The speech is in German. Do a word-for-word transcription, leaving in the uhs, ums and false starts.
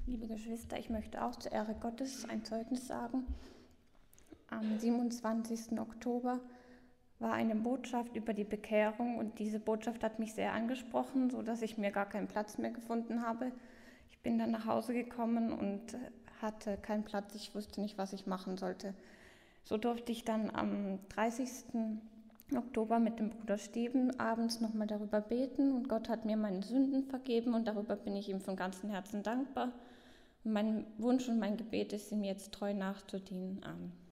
Liebe Geschwister, ich möchte auch zur Ehre Gottes ein Zeugnis sagen. Am siebenundzwanzigsten Oktober war eine Botschaft über die Bekehrung und diese Botschaft hat mich sehr angesprochen, sodass ich mir gar keinen Platz mehr gefunden habe. Ich bin dann nach Hause gekommen und hatte keinen Platz, ich wusste nicht, was ich machen sollte. So durfte ich dann am dreißigsten Oktober mit dem Bruder Steven abends nochmal darüber beten und Gott hat mir meine Sünden vergeben und darüber bin ich ihm von ganzem Herzen dankbar. Und mein Wunsch und mein Gebet ist, ihm jetzt treu nachzudienen. Amen.